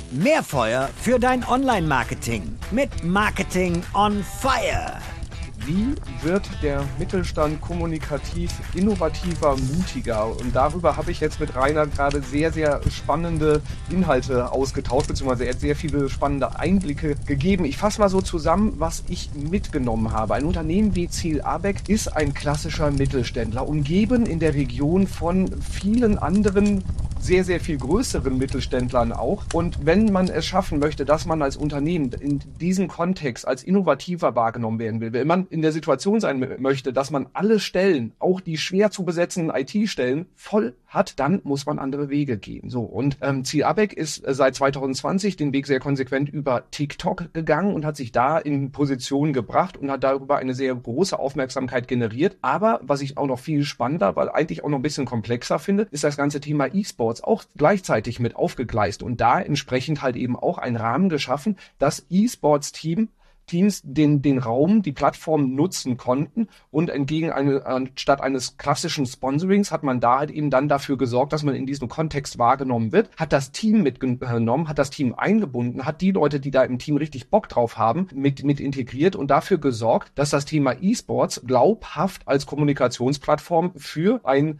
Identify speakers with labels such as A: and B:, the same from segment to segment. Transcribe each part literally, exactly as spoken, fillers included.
A: Mehr Feuer für dein Online-Marketing mit Marketing on Fire.
B: Wie wird der Mittelstand kommunikativ innovativer, mutiger? Und darüber habe ich jetzt mit Rainer gerade sehr, sehr spannende Inhalte ausgetauscht, beziehungsweise er hat sehr viele spannende Einblicke gegeben. Ich fasse mal so zusammen, was ich mitgenommen habe. Ein Unternehmen wie Ziel Abeck ist ein klassischer Mittelständler, umgeben in der Region von vielen anderen sehr, sehr viel größeren Mittelständlern auch. Und wenn man es schaffen möchte, dass man als Unternehmen in diesem Kontext als innovativer wahrgenommen werden will, wenn man in der Situation sein möchte, dass man alle Stellen, auch die schwer zu besetzenden I T-Stellen, voll hat, dann muss man andere Wege gehen. So, und ähm, Ziel Abeck ist äh, seit zwanzig zwanzig den Weg sehr konsequent über TikTok gegangen und hat sich da in Position gebracht und hat darüber eine sehr große Aufmerksamkeit generiert. Aber was ich auch noch viel spannender, weil eigentlich auch noch ein bisschen komplexer finde, ist das ganze Thema E-Sports auch gleichzeitig mit aufgegleist und da entsprechend halt eben auch einen Rahmen geschaffen, dass E-Sports-Team Teams den, den Raum, die Plattform nutzen konnten und entgegen eine, anstatt eines klassischen Sponsorings hat man da halt eben dann dafür gesorgt, dass man in diesem Kontext wahrgenommen wird, hat das Team mitgenommen, hat das Team eingebunden, hat die Leute, die da im Team richtig Bock drauf haben, mit, mit integriert und dafür gesorgt, dass das Thema E-Sports glaubhaft als Kommunikationsplattform für ein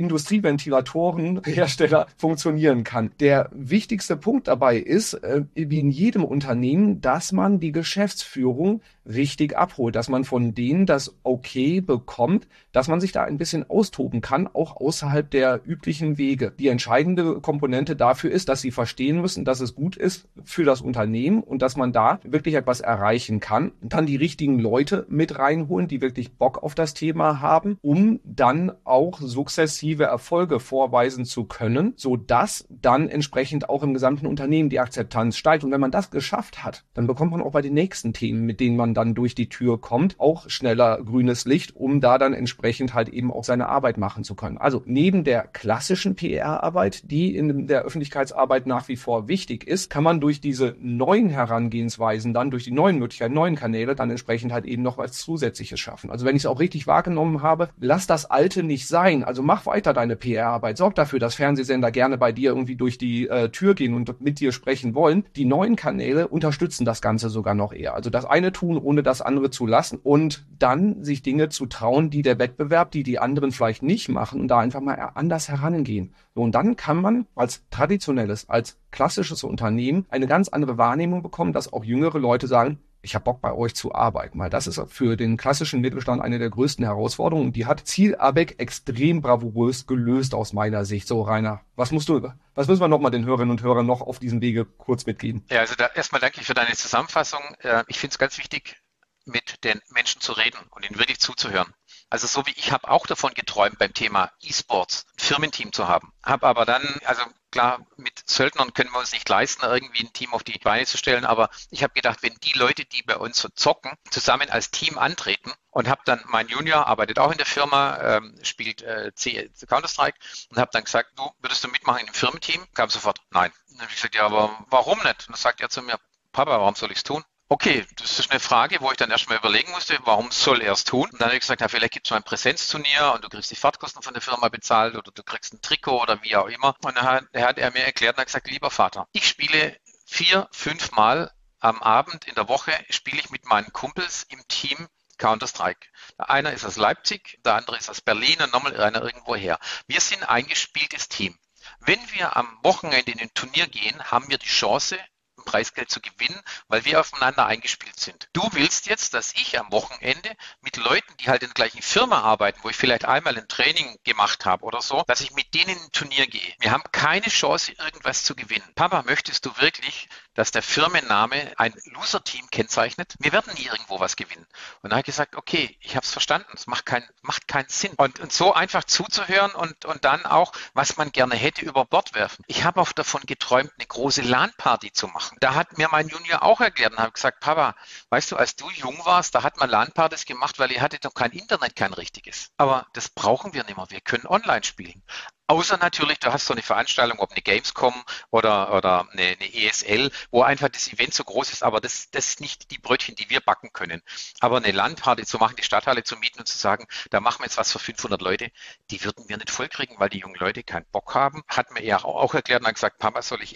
B: Industrieventilatorenhersteller funktionieren kann. Der wichtigste Punkt dabei ist, äh, wie in jedem Unternehmen, dass man die Geschäftsführung richtig abholt, dass man von denen das Okay bekommt, dass man sich da ein bisschen austoben kann, auch außerhalb der üblichen Wege. Die entscheidende Komponente dafür ist, dass sie verstehen müssen, dass es gut ist für das Unternehmen und dass man da wirklich etwas erreichen kann. Dann die richtigen Leute mit reinholen, die wirklich Bock auf das Thema haben, um dann auch sukzessive Erfolge vorweisen zu können, sodass dann entsprechend auch im gesamten Unternehmen die Akzeptanz steigt. Und wenn man das geschafft hat, dann bekommt man auch bei den nächsten Themen, mit denen man dann durch die Tür kommt, auch schneller grünes Licht, um da dann entsprechend halt eben auch seine Arbeit machen zu können. Also neben der klassischen P R-Arbeit, die in der Öffentlichkeitsarbeit nach wie vor wichtig ist, kann man durch diese neuen Herangehensweisen dann, durch die neuen Möglichkeiten, neuen Kanäle, dann entsprechend halt eben noch was Zusätzliches schaffen. Also wenn ich es auch richtig wahrgenommen habe, lass das Alte nicht sein. Also mach weiter deine P R-Arbeit. Sorg dafür, dass Fernsehsender gerne bei dir irgendwie durch die äh, Tür gehen und mit dir sprechen wollen. Die neuen Kanäle unterstützen das Ganze sogar noch eher. Also das eine tun, ohne das andere zu lassen und dann sich Dinge zu trauen, die der Wettbewerb, die die anderen vielleicht nicht machen und da einfach mal anders herangehen. So, und dann kann man als traditionelles, als klassisches Unternehmen eine ganz andere Wahrnehmung bekommen, dass auch jüngere Leute sagen, ich habe Bock bei euch zu arbeiten, weil das ist für den klassischen Mittelstand eine der größten Herausforderungen und die hat Ziel Abeck extrem bravourös gelöst aus meiner Sicht. So, Rainer, was musst du, was müssen wir nochmal den Hörerinnen und Hörern noch auf diesem Wege kurz mitgeben?
C: Ja, also da erstmal danke ich für deine Zusammenfassung. Ich finde es ganz wichtig, mit den Menschen zu reden und ihnen wirklich zuzuhören. Also so wie ich habe auch davon geträumt, beim Thema E-Sports ein Firmenteam zu haben. Habe aber dann, also klar, mit Söldnern können wir uns nicht leisten, irgendwie ein Team auf die Beine zu stellen. Aber ich habe gedacht, wenn die Leute, die bei uns so zocken, zusammen als Team antreten und habe dann, mein Junior arbeitet auch in der Firma, ähm, spielt äh, Counter-Strike und habe dann gesagt, du, würdest du mitmachen in dem Firmenteam? Kam sofort, nein. Dann habe ich gesagt, ja, aber warum nicht? Und dann sagt er zu mir, Papa, warum soll ich es tun? Okay, das ist eine Frage, wo ich dann erstmal überlegen musste, warum soll er es tun? Und dann habe ich gesagt, ja, vielleicht gibt es mal ein Präsenzturnier und du kriegst die Fahrtkosten von der Firma bezahlt oder du kriegst ein Trikot oder wie auch immer. Und dann hat, hat er mir erklärt und hat gesagt, lieber Vater, ich spiele vier, fünf Mal am Abend in der Woche, spiele ich mit meinen Kumpels im Team Counter-Strike. Der eine ist aus Leipzig, der andere ist aus Berlin und nochmal einer irgendwo her. Wir sind ein eingespieltes Team. Wenn wir am Wochenende in ein Turnier gehen, haben wir die Chance, Preisgeld zu gewinnen, weil wir aufeinander eingespielt sind. Du willst jetzt, dass ich am Wochenende mit Leuten, die halt in der gleichen Firma arbeiten, wo ich vielleicht einmal ein Training gemacht habe oder so, dass ich mit denen in ein Turnier gehe. Wir haben keine Chance, irgendwas zu gewinnen. Papa, möchtest du wirklich, dass der Firmenname ein Loser-Team kennzeichnet? Wir werden nie irgendwo was gewinnen. Und dann habe ich gesagt, okay, ich habe es verstanden. Es macht, kein, macht keinen Sinn. Und, und so einfach zuzuhören und, und dann auch, was man gerne hätte, über Bord werfen. Ich habe auch davon geträumt, eine große LAN-Party zu machen. Da hat mir mein Junior auch erklärt und habe gesagt, Papa, weißt du, als du jung warst, da hat man LAN-Partys gemacht, weil ihr hattet doch kein Internet, kein richtiges. Aber das brauchen wir nicht mehr. Wir können online spielen. Außer natürlich, du hast so eine Veranstaltung, ob eine Gamescom oder, oder eine, eine E S L, wo einfach das Event so groß ist, aber das, das ist nicht die Brötchen, die wir backen können. Aber eine LAN-Party zu machen, die Stadthalle zu mieten und zu sagen, da machen wir jetzt was für fünfhundert Leute, die würden wir nicht vollkriegen, weil die jungen Leute keinen Bock haben. Hat mir er auch erklärt und hat gesagt, Papa, soll ich eben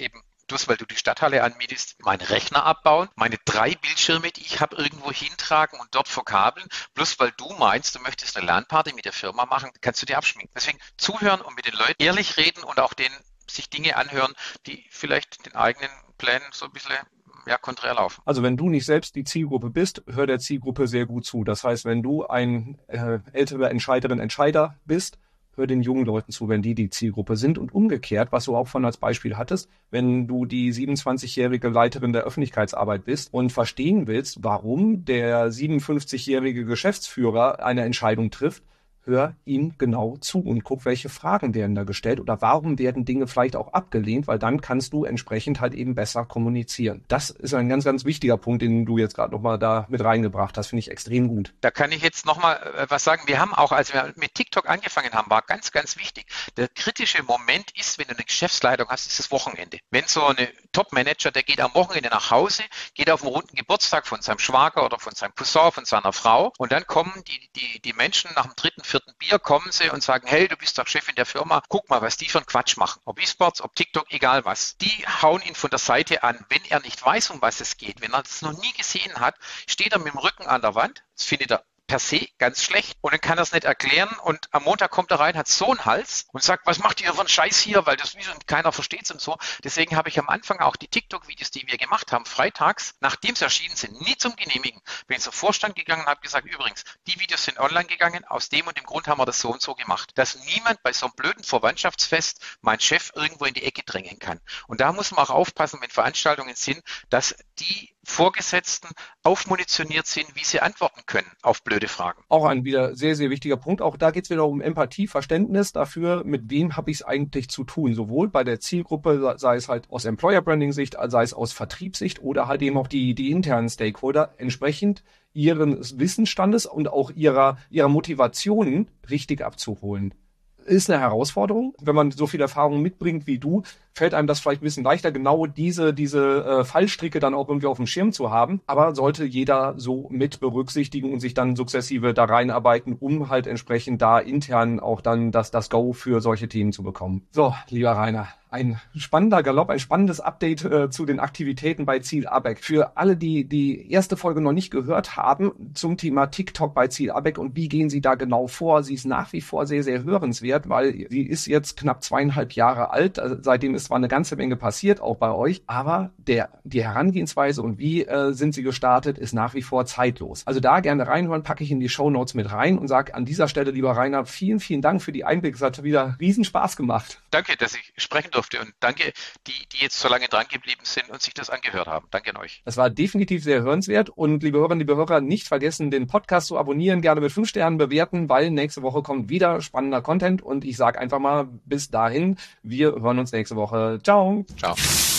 C: bloß weil du die Stadthalle anmietest, meinen Rechner abbauen, meine drei Bildschirme, die ich habe, irgendwo hintragen und dort verkabeln, bloß weil du meinst, du möchtest eine LAN-Party mit der Firma machen, kannst du dir abschminken. Deswegen zuhören und mit den Leuten ehrlich reden und auch denen sich Dinge anhören, die vielleicht den eigenen Plänen so ein bisschen ja, konträr laufen.
B: Also wenn du nicht selbst die Zielgruppe bist, hör der Zielgruppe sehr gut zu. Das heißt, wenn du ein äh, älterer Entscheiderin, Entscheider bist, hör den jungen Leuten zu, wenn die die Zielgruppe sind. Und umgekehrt, was du auch von als Beispiel hattest, wenn du die siebenundzwanzigjährige Leiterin der Öffentlichkeitsarbeit bist und verstehen willst, warum der siebenundfünfzigjährige Geschäftsführer eine Entscheidung trifft, hör ihm genau zu und guck, welche Fragen werden da gestellt oder warum werden Dinge vielleicht auch abgelehnt, weil dann kannst du entsprechend halt eben besser kommunizieren. Das ist ein ganz, ganz wichtiger Punkt, den du jetzt gerade nochmal da mit reingebracht hast, finde ich extrem gut.
C: Da kann ich jetzt nochmal äh, was sagen. Wir haben auch, als wir mit TikTok angefangen haben, war ganz, ganz wichtig. Der kritische Moment ist, wenn du eine Geschäftsleitung hast, ist das Wochenende. Wenn so ein Top-Manager, der geht am Wochenende nach Hause, geht auf einen runden Geburtstag von seinem Schwager oder von seinem Cousin, von seiner Frau und dann kommen die, die, die Menschen nach dem dritten, vierten Bier, kommen sie und sagen, hey, du bist doch Chef in der Firma, guck mal, was die für einen Quatsch machen. Ob E-Sports, ob TikTok, egal was. Die hauen ihn von der Seite an. Wenn er nicht weiß, um was es geht, wenn er es noch nie gesehen hat, steht er mit dem Rücken an der Wand. Das findet er per se ganz schlecht und dann kann er es nicht erklären und am Montag kommt er rein, hat so einen Hals und sagt, was macht ihr für einen Scheiß hier, weil das wieso keiner versteht es und so. Deswegen habe ich am Anfang auch die TikTok-Videos, die wir gemacht haben, freitags, nachdem sie erschienen sind, nie zum Genehmigen. Bin ich zum Vorstand gegangen und habe gesagt, übrigens, die Videos sind online gegangen, aus dem und dem Grund haben wir das so und so gemacht, dass niemand bei so einem blöden Verwandtschaftsfest meinen Chef irgendwo in die Ecke drängen kann. Und da muss man auch aufpassen, wenn Veranstaltungen sind, dass die Vorgesetzten aufmunitioniert sind, wie sie antworten können auf blöde Fragen.
B: Auch ein wieder sehr, sehr wichtiger Punkt. Auch da geht es wieder um Empathie, Verständnis dafür, mit wem habe ich es eigentlich zu tun. Sowohl bei der Zielgruppe, sei es halt aus Employer-Branding-Sicht, sei es aus Vertriebssicht oder halt eben auch die, die internen Stakeholder, entsprechend ihren Wissensstandes und auch ihrer, ihrer Motivationen richtig abzuholen. Ist eine Herausforderung. Wenn man so viel Erfahrung mitbringt wie du, fällt einem das vielleicht ein bisschen leichter, genau diese diese äh, Fallstricke dann auch irgendwie auf dem Schirm zu haben. Aber sollte jeder so mit berücksichtigen und sich dann sukzessive da reinarbeiten, um halt entsprechend da intern auch dann das das Go für solche Themen zu bekommen. So, lieber Rainer, ein spannender Galopp, ein spannendes Update äh, zu den Aktivitäten bei Ziel ABAC. Für alle, die die erste Folge noch nicht gehört haben zum Thema TikTok bei Ziel ABAC und wie gehen Sie da genau vor, sie ist nach wie vor sehr, sehr hörenswert, weil sie ist jetzt knapp zweieinhalb Jahre alt. Also seitdem ist zwar eine ganze Menge passiert, auch bei euch, aber der die Herangehensweise und wie äh, sind sie gestartet, ist nach wie vor zeitlos. Also da gerne reinhören, packe ich in die Shownotes mit rein und sage an dieser Stelle, lieber Rainer, vielen, vielen Dank für die Einblicke. Es hat wieder riesen Spaß gemacht.
C: Danke, dass ich sprechen durfte und danke, die, die jetzt so lange dran geblieben sind und sich das angehört haben. Danke an euch.
B: Das war definitiv sehr hörenswert und liebe Hörerinnen, liebe Hörer, nicht vergessen, den Podcast zu abonnieren, gerne mit fünf Sternen bewerten, weil nächste Woche kommt wieder spannender Content und ich sage einfach mal bis dahin, wir hören uns nächste Woche. Ciao.
C: Ciao.